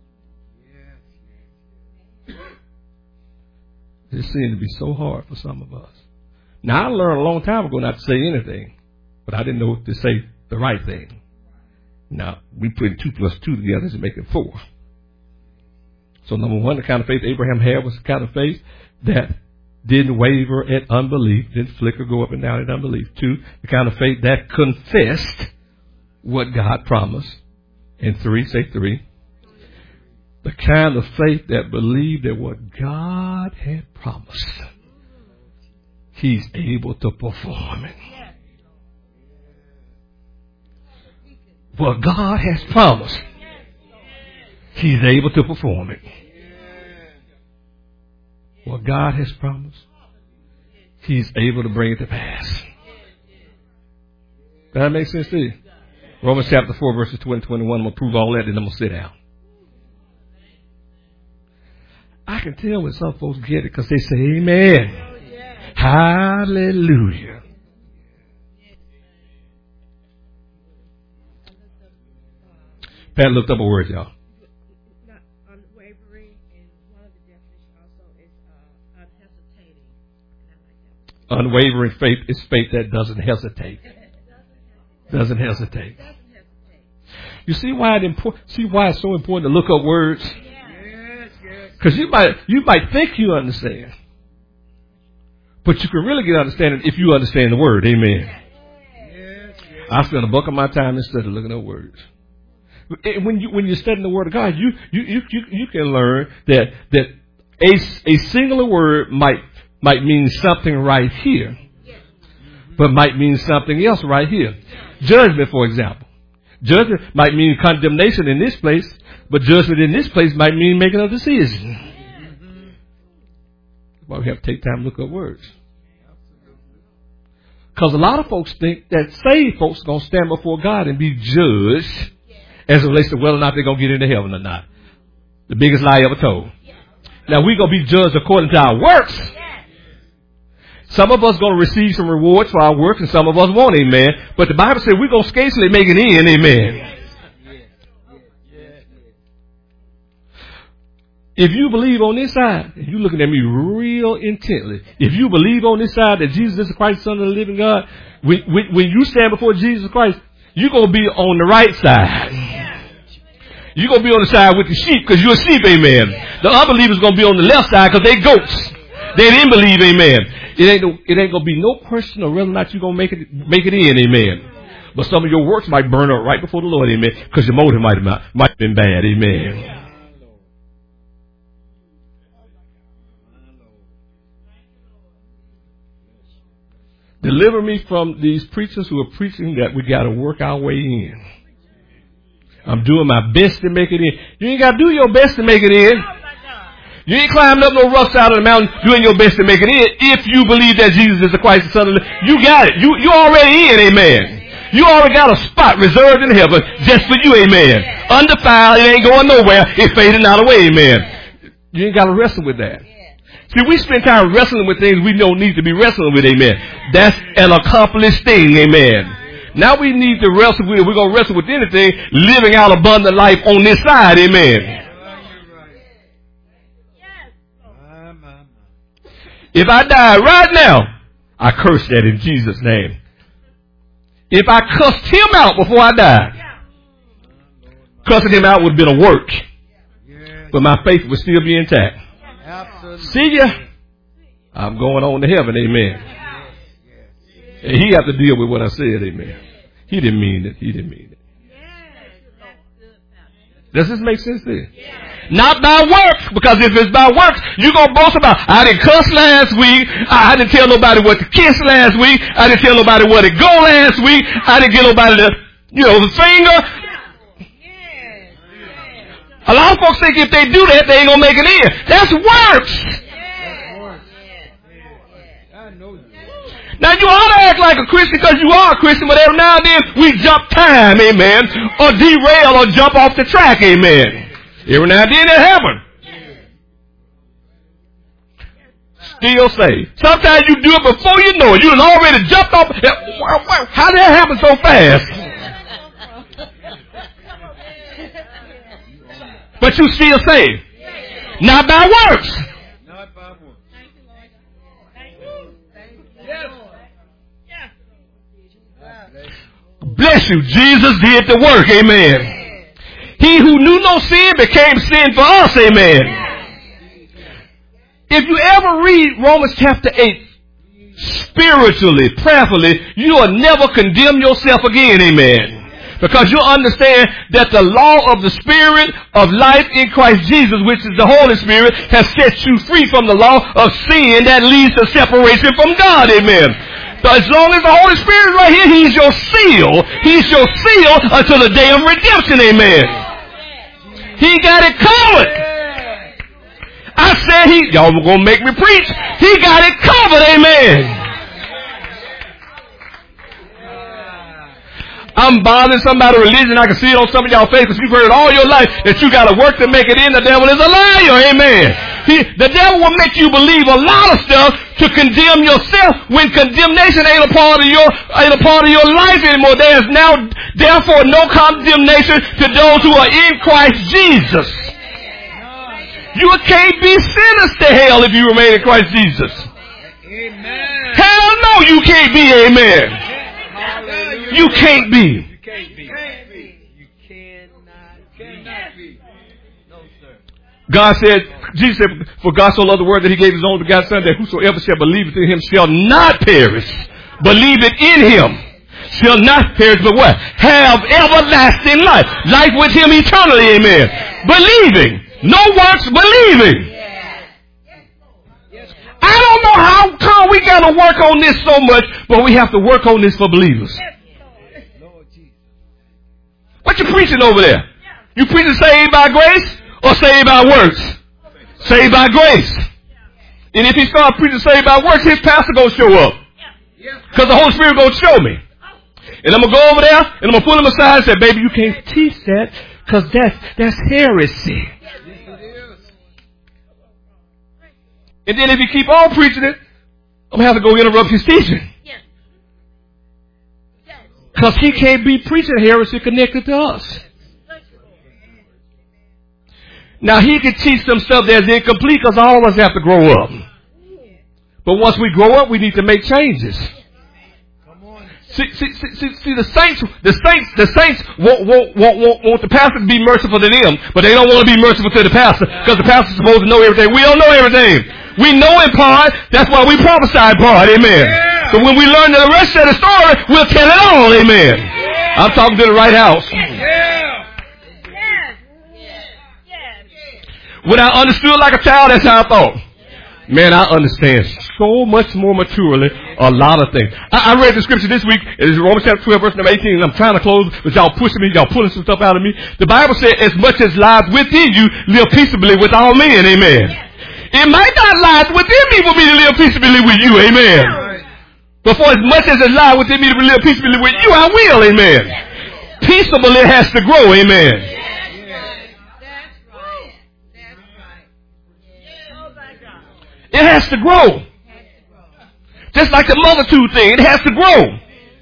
It seems to be so hard for some of us. Now, I learned a long time ago not to say anything, but I didn't know to say the right thing. Now, we put 2 plus 2 together to make it 4. So, number one, the kind of faith Abraham had was the kind of faith that didn't waver at unbelief, didn't flicker, go up and down at unbelief. 2, the kind of faith that confessed what God promised. And 3, say 3, the kind of faith that believed that what God had promised, he's able to perform it. What God has promised, he's able to perform it. What God has promised, he's able to bring it to pass. Does that make sense to you? Romans chapter 4, verses 20 and 21. I'm going to prove all that, and I'm going to sit down. I can tell when some folks get it because they say, amen. Hallelujah. Pat looked up a word, y'all. Not unwavering, and one of the definitions also is unhesitating. I like that. Unwavering faith is faith that doesn't hesitate. Doesn't hesitate. You see why it's so important to look up words? Because you might think you understand, but you can really get understanding if you understand the word. Amen. I spend a bulk of my time instead of looking at words. When you're studying the Word of God, you can learn that a singular word might mean something right here, but might mean something else right here. Judgment, for example. Judgment might mean condemnation in this place, but judgment in this place might mean making a decision. That's why we have to take time to look up words. Because a lot of folks think that saved folks are going to stand before God and be judged as it relates to whether or not they're going to get into heaven or not. The biggest lie ever told. Now, we're going to be judged according to our works. Some of us are going to receive some rewards for our works, and some of us won't, amen. But the Bible says we're going to scarcely make it in, amen. If you believe on this side, and you're looking at me real intently, if you believe on this side that Jesus is the Christ, Son of the living God, when you stand before Jesus Christ, you're going to be on the right side. You're going to be on the side with the sheep because you're a sheep, amen. The unbelievers are going to be on the left side because they're goats. They didn't believe, amen. It ain't going to be no question of whether or not you're going to make it in, amen. But some of your works might burn up right before the Lord, amen, because your motive might have been bad, amen. Deliver me from these preachers who are preaching that we got to work our way in. I'm doing my best to make it in. You ain't got to do your best to make it in. You ain't climbing up no rough side of the mountain doing your best to make it in. If you believe that Jesus is the Christ, the Son of the living, you got it. You already in, amen. You already got a spot reserved in heaven just for you, amen. Undefiled, it ain't going nowhere. It's fading out away, amen. You ain't got to wrestle with that. See, we spend time wrestling with things we don't need to be wrestling with, amen. That's an accomplished thing, amen. Now we need to wrestle with, we're going to wrestle with anything, living out abundant life on this side, amen. If I die right now, I curse that in Jesus' name. If I cussed him out before I died, cussing him out would have been a work, but my faith would still be intact. See ya. I'm going on to heaven, amen. And he have to deal with what I said, amen. He didn't mean it. He didn't mean it. Does this make sense to you? Not by works, because if it's by works, you're going to boast about, I didn't cuss last week. I didn't tell nobody what to kiss last week. I didn't tell nobody where to go last week. I didn't get nobody the finger. A lot of folks think if they do that, they ain't going to make it in. That's works. Now, you ought to act like a Christian because you are a Christian, but every now and then we jump time, amen, or derail or jump off the track, amen. Every now and then it happens. Still saved. Sometimes you do it before you know it. You done already jumped off. How did that happen so fast? But you still saved. Not by works. Not by works. Bless you. Jesus did the work. Amen. He who knew no sin became sin for us. Amen. If you ever read Romans chapter 8 spiritually, prayerfully, you will never condemn yourself again. Amen. Because you understand that the law of the Spirit of life in Christ Jesus, which is the Holy Spirit, has set you free from the law of sin that leads to separation from God. Amen. So as long as the Holy Spirit is right here, He's your seal. He's your seal until the day of redemption. Amen. He got it covered. I said y'all were going to make me preach. He got it covered. Amen. I'm bothering somebody's religion. I can see it on some of y'all faces because you've heard it all your life that you got to work to make it in. The devil is a liar. Amen. The devil will make you believe a lot of stuff to condemn yourself when condemnation ain't a part of your life anymore. There is now, therefore, no condemnation to those who are in Christ Jesus. You can't be sinners to hell if you remain in Christ Jesus. Amen. Hell no, you can't be. Amen. You can't be. You can't be. You cannot be. No, sir. God said, Jesus said, for God so loved the world that he gave his only begotten Son, that whosoever shall believe in him shall not perish. Believe it in him. Shall not perish, but what? Have everlasting life. Life with him eternally, amen. Believing. No works, believing. I don't know how come we got to work on this so much, but we have to work on this for believers. What you preaching over there? You preaching saved by grace or saved by works? Saved by grace. And if he starts preaching saved by works, his pastor going to show up. Because the Holy Spirit going to show me. And I'm going to go over there and I'm going to pull him aside and say, baby, you can't teach that because that's heresy. And then if you keep on preaching it, I'm going to have to go interrupt his teaching. Because he can't be preaching heresy connected to us. Now he can teach some stuff that's incomplete because all of us have to grow up. But once we grow up, we need to make changes. See, the saints want the pastor to be merciful to them, but they don't want to be merciful to the pastor because the pastor's supposed to know everything. We don't know everything. We know in part. That's why we prophesy in part. Amen. Yeah. So when we learn the rest of the story, we'll tell it all. Amen. Yeah. I'm talking to the right house. Yeah. When I understood like a child, that's how I thought. Man, I understand so much more maturely a lot of things. I read the scripture this week. It is Romans chapter 12, verse number 18. And I'm trying to close, but y'all pushing me. Y'all pulling some stuff out of me. The Bible said, as much as lies within you, live peaceably with all men. Amen. It might not lie within me for me to live peaceably with you. Amen. But for as much as it lies within me to live peaceably with you, I will. Amen. Peaceably has to grow. Amen. It has to grow. Just like the multitude thing, it has to grow.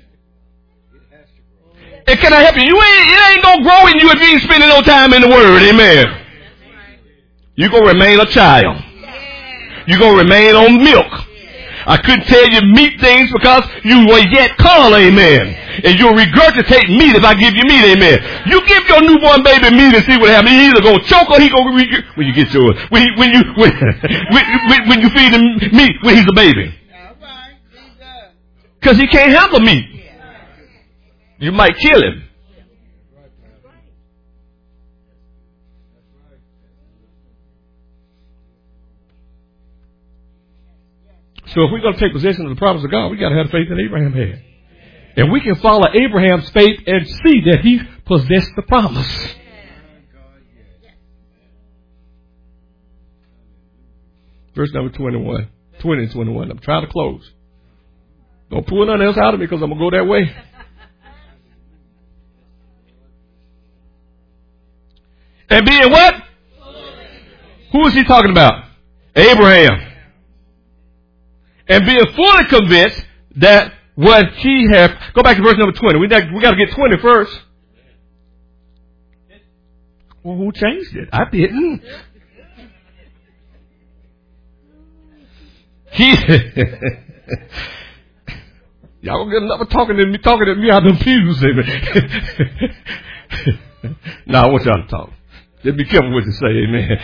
And can I help you? It ain't gonna grow in you if you ain't spending no time in the Word. Amen. You're gonna remain a child. You're gonna remain on milk. I couldn't tell you meat things because you were yet carnal. Amen. And you'll regurgitate meat if I give you meat. Amen. You give your newborn baby meat and see what happens. He either gonna choke or he gonna when you get yours. When you feed him meat when he's a baby. Because he can't handle meat. You might kill him. So if we're going to take possession of the promise of God, we got to have the faith that Abraham had. And we can follow Abraham's faith and see that he possessed the promise. Verse number 20 and 21. I'm trying to close. Don't pull nothing else out of me because I'm going to go that way. And being what? Who is he talking about? Abraham. And being fully convinced that what he had... Go back to verse number 20. We got to get 20 first. Well, who changed it? I didn't. Y'all gonna get another talking to me out of the pews. Now I want y'all to talk. Just be careful what you say,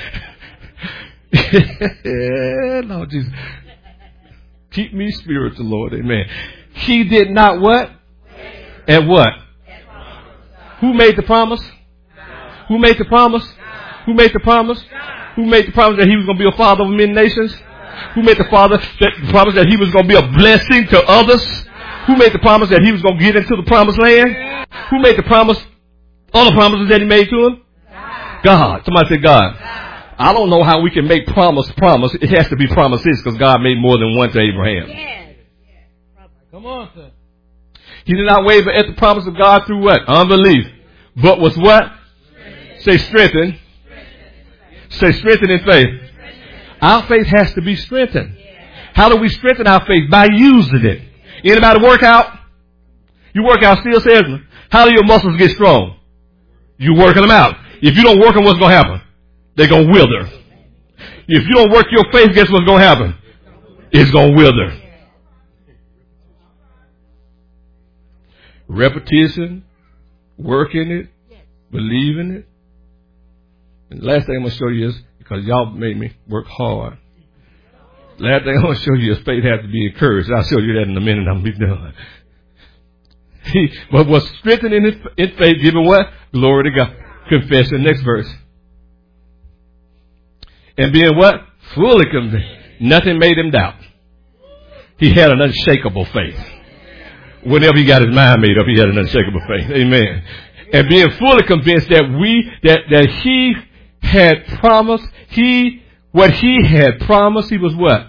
amen. Lord Jesus. Keep me spiritual, Lord, amen. He did not what? And what? Who made the promise? Who made the promise? Who made the promise? Who made the promise that he was going to be a father of many nations? Who made the promise that he was going to be a blessing to others? Who made the promise that he was going to get into the promised land? Who made the promise? All the promises that he made to him? God. Somebody say God. I don't know how we can make promise. It has to be promises because God made more than one to Abraham. Come on, sir. He did not waver at the promise of God through what? Unbelief. But was what? Say strengthened. Say strengthened in faith. Our faith has to be strengthened. How do we strengthen our faith? By using it. Anybody work out? You work out, still salesman. How do your muscles get strong? You working them out. If you don't work them, what's going to happen? They're going to wither. If you don't work your faith, guess what's going to happen? It's going to wither. Repetition, working it, believing it. And the last thing I'm going to show you is, because y'all made me work hard. Last thing I'm going to show you is faith has to be encouraged. I'll show you that in a minute. I'm going to be done. But what's strengthening in faith, giving what? Glory to God. Confession. Next verse. And being what? Fully convinced. Nothing made him doubt. He had an unshakable faith. Whenever he got his mind made up, he had an unshakable faith. Amen. And being fully convinced that he had promised, what he had promised, he was what?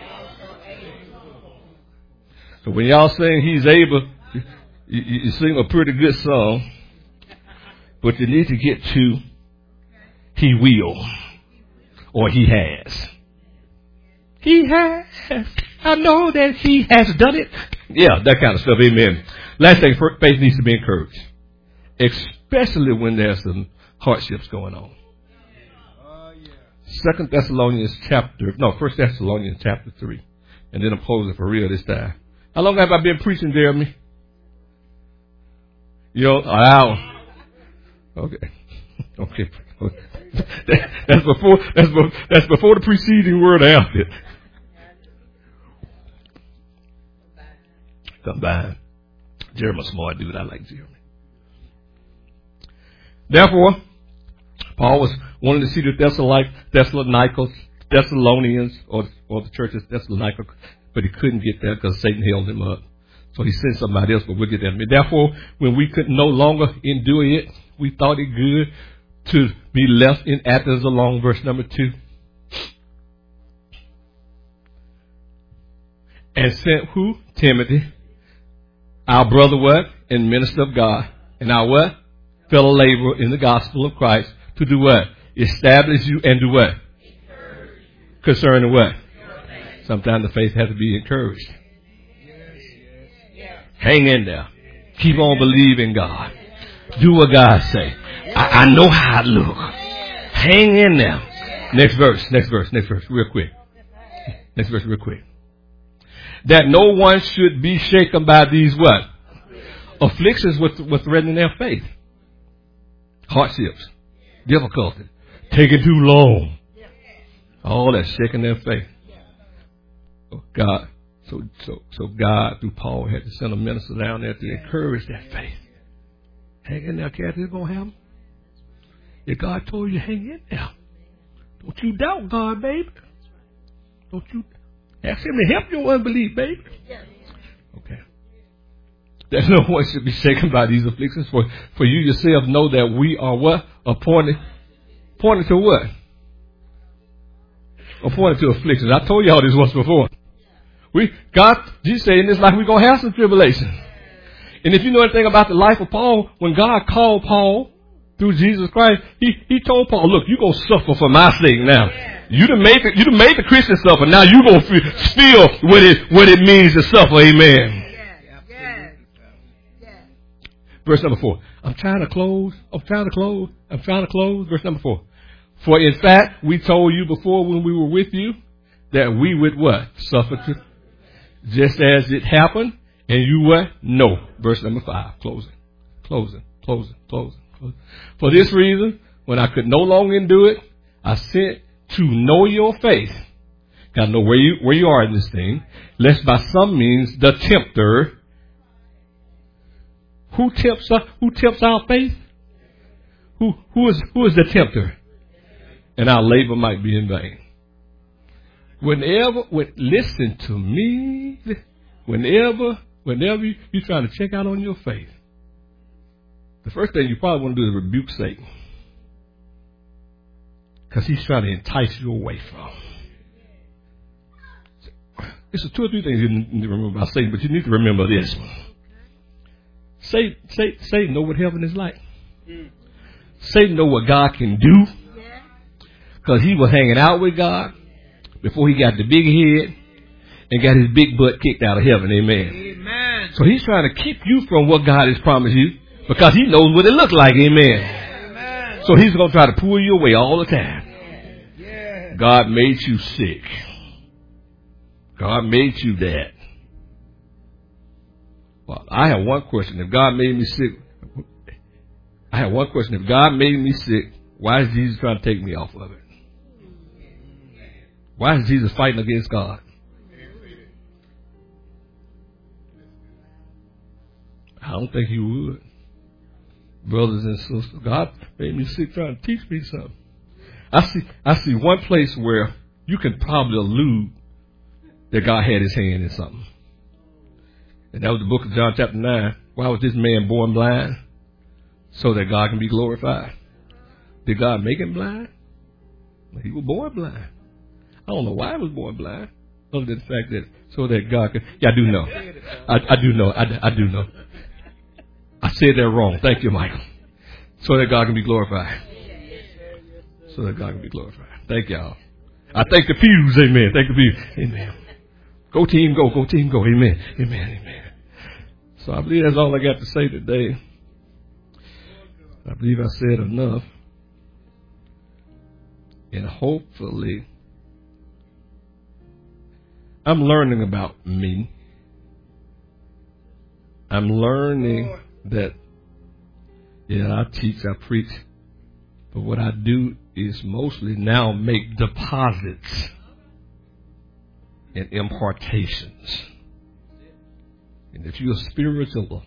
So when y'all sing he's able, you sing a pretty good song, but you need to get to he will, or he has. He has. I know that he has done it. Yeah, that kind of stuff. Amen. Last thing, faith needs to be encouraged, especially when there's some hardships going on. 1 Thessalonians chapter 3. And then I'm closing for real this time. How long have I been preaching, Jeremy? An hour. Okay. Okay. That's before the preceding word after it. Combined. Jeremy's a smart dude. I like Jeremy. Therefore, Paul was wanting to see the Thessalonians, or the church of Thessalonica, but he couldn't get there because Satan held him up. So he sent somebody else, but we'll get there. Therefore, when we could no longer endure it, we thought it good to be left in Athens alone. Verse number 2. And sent who? Timothy, our brother what? And minister of God. And our what? Fellow laborer in the gospel of Christ. To do what? Establish you and do what? Concerning what? Sometimes the faith has to be encouraged. Hang in there. Keep on believing God. Do what God say. I know how it look. Hang in there. Next verse, real quick. That no one should be shaken by these what? Afflictions with threatening their faith. Hardships. Difficulty. Taking too long. All that shaking their faith. God. So God, through Paul, had to send a minister down there to encourage that faith. Hang in there, Kathy. It's going to happen. If God told you, hang in there. Don't you doubt God, baby. Don't you ask him to help your unbelief, baby. Okay. That no one should be shaken by these afflictions. For you yourself know that we are what? Appointed to what? Appointed to afflictions. I told y'all this once before. Jesus said in this life we're going to have some tribulation. And if you know anything about the life of Paul, when God called Paul through Jesus Christ, he told Paul, look, you're going to suffer for my sake now. You done made the Christian suffer. Now you're going to feel what it means to suffer. Amen. Verse number 4. I'm trying to close. Verse number 4. For in fact, we told you before when we were with you that we would what? Suffer too. Just as it happened, and you what? No. Verse number 5. Closing. For this reason, when I could no longer endure it, I sent to know your faith. Got to know where you are in this thing, lest by some means the tempter. Who tempts our faith? Who is the tempter? And our labor might be in vain. Listen to me. Whenever you're trying to check out on your faith, the first thing you probably want to do is rebuke Satan. Because he's trying to entice you away from. It's 2 or 3 things you need to remember about Satan, but you need to remember this one. Satan know what heaven is like. Satan know what God can do. Because he was hanging out with God. before he got the big head and got his big butt kicked out of heaven. Amen. Amen. So he's trying to keep you from what God has promised you because he knows what it looks like. Amen. Amen. So he's going to try to pull you away all the time. Yeah. God made you sick. God made you that. Well, I have one question. If God made me sick, why is Jesus trying to take me off of it? Why is Jesus fighting against God? I don't think he would. Brothers and sisters, God made me sick trying to teach me something. I see one place where you can probably allude that God had his hand in something. And that was the book of John chapter 9. Why was this man born blind? So that God can be glorified. Did God make him blind? He was born blind. I don't know why he was born blind. Other than the fact that so that God could. Yeah, I do know. I do know. I do know. I said that wrong. Thank you, Michael. So that God can be glorified. So that God can be glorified. Thank y'all. I thank the pews. Amen. Thank the pews. Amen. Go team, go. Go team, go. Amen. Amen. Amen. So I believe that's all I got to say today. I believe I said enough. And hopefully, I'm learning about me. I'm learning that, I teach, I preach. But what I do is mostly now make deposits and impartations. And if you're spiritual,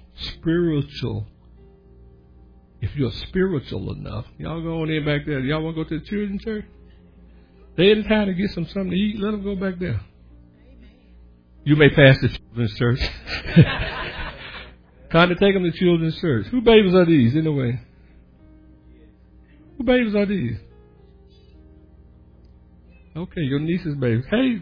if you're spiritual enough, y'all go on in back there. Y'all want to go to the children's church? They in time to get something to eat. Let them go back there. You may pass the children's church. Time to take them to children's church. Who babies are these anyway? Who babies are these? Okay, your niece's babies. Hey,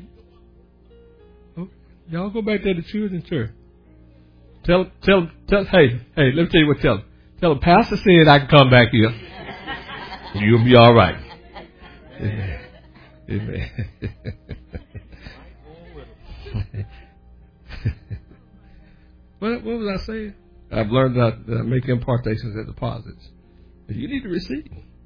y'all go back there to children's church. Tell. Hey, let me tell you what. Tell them. Pastor said I can come back here. You'll be all right. Amen. Amen. What was I saying? I've learned that make impartations and deposits. You need to receive.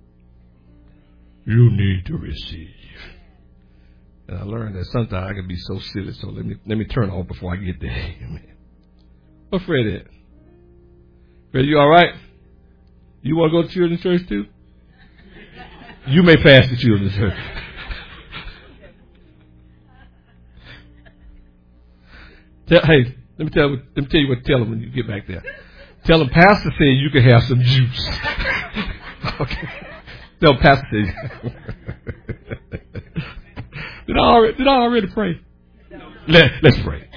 You need to receive. And I learned that sometimes I can be so silly. So let me turn off before I get there. Amen. Where Fred at? Fred, you all right? You want to go to children's church too? You may pass the children's church. Hey, let me tell you what to tell them when you get back there. Tell them Pastor said you can have some juice. Okay. Tell Pastor said. Did I already pray? Let's pray.